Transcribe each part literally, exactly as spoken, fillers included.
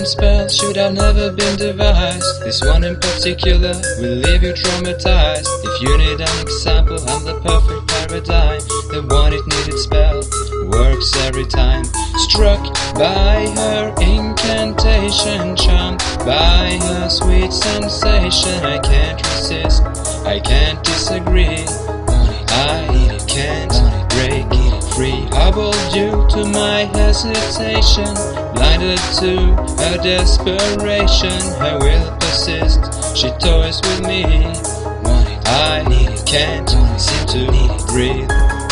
spell should have never been devised. This one in particular will leave you traumatized. If you need an example, I'm the perfect paradigm. The one it needed spell works every time. Struck by her incantation, charmed by her sweet sensation. I can't resist, I can't disagree. I can't break free. Hobbled due to my hesitation, blinded to her desperation. Her will persists, she toys with me. I can't seem to breathe.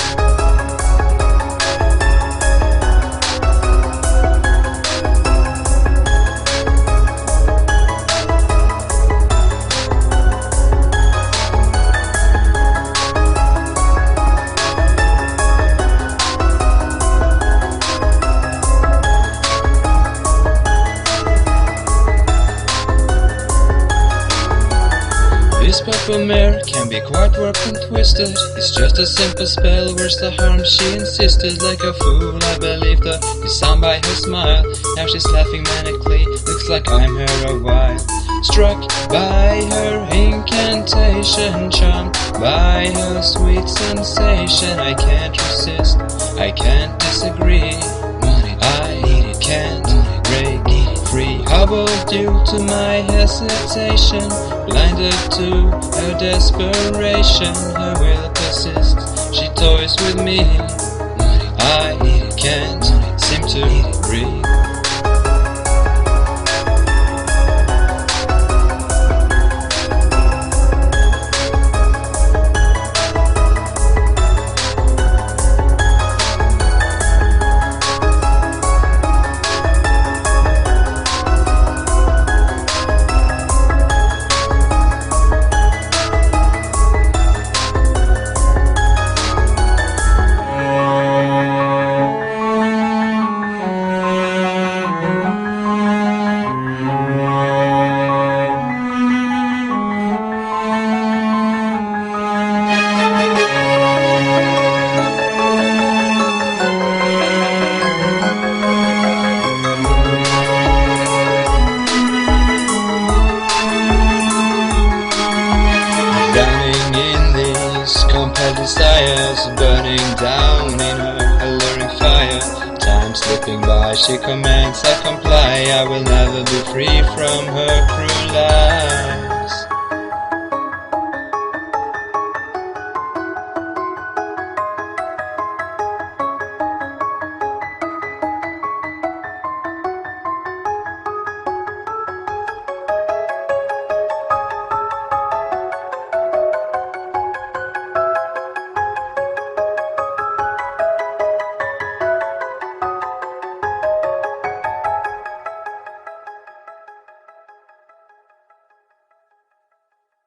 This purple mare can be quite warped and twisted. It's just a simple spell, where's the harm? She insisted. Like a fool I believed her, disarmed by her smile. Now she's laughing manically, looks like I'm her a while. Struck by her incantation, charmed by her sweet sensation. I can't resist, I can't disagree. I can't break free. Hobbled due to my hesitation, blinded to her desperation. Her will persists, she toys with me. I can't seem to breathe. Compelled desires burning down in her alluring fire. Time slipping by, she commands, I comply. I will never be free from her cruel lies.